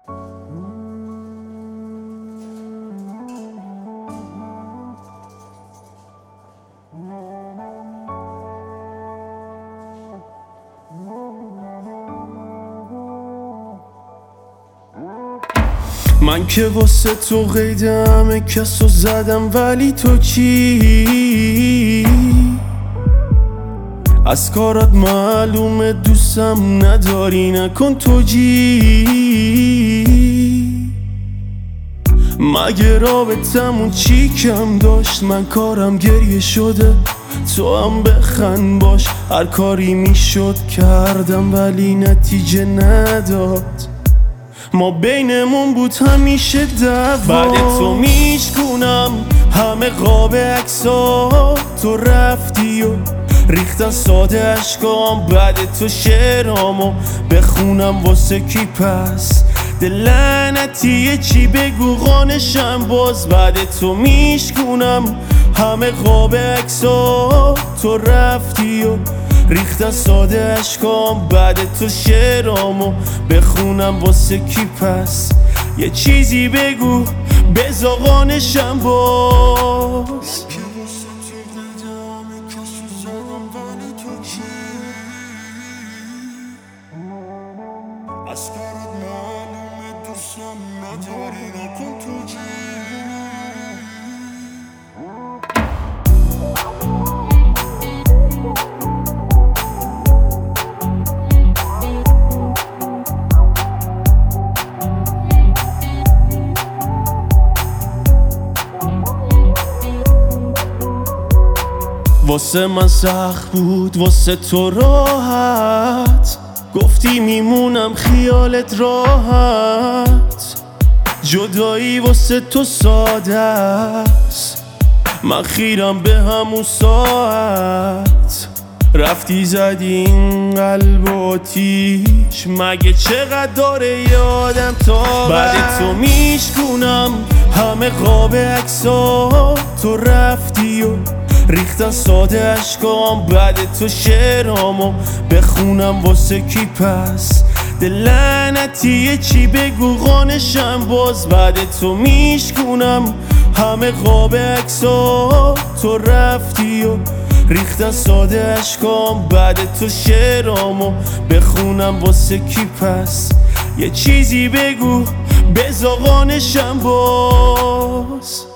من که واسه تو قیدم کسو زدم، ولی تو چی؟ از کارات معلومه دوستم نداری، نکن تو جی. مگه رابطمون چی کم داشت؟ من کارم گریه شده، تو هم بخند باش. هر کاری میشد کردم ولی نتیجه نداد. ما بینمون بود همیشه دعوا. بعد تو میشکونم همه قاب عکس‌ها، تو رفتی و ریختن ساده اشکام. بعد تو شعرامو بخونم واسه کی پس؟ دل لعنتیه چی بگو قانشم باز. بعد تو میشکونم همه قاب عکس‌ها، تو رفتی و ریختن ساده اشکام. بعد تو شعرامو بخونم واسه کی پس؟ یه چیزی بگو بذار قانشم باز. از کارت معلومه دوستم نداری، نکن تو جی. واسه من سخت بود، واسه تو راحت. گفتی میمونم خیالت راحت. جدایی واسه تو ساده است، من خیرم به همون ساعت. رفتی زدی این قلب آتیش، مگه چقدر داره یادم تا بعد تو میشکونم همه قاب عکس‌ها، تو رفتی و ریختن ساده اشکام. بعد تو شعرامو بخونم واسه کی پس؟ دل لعنتیه چی بگو قانشم باز. بعد تو میشکونم همه قاب عکس‌ها، تو رفتی و ریختن ساده اشکام. بعد تو شعرامو بخونم واسه کی پس؟ یه چیزی بگو بذار قانشم باز.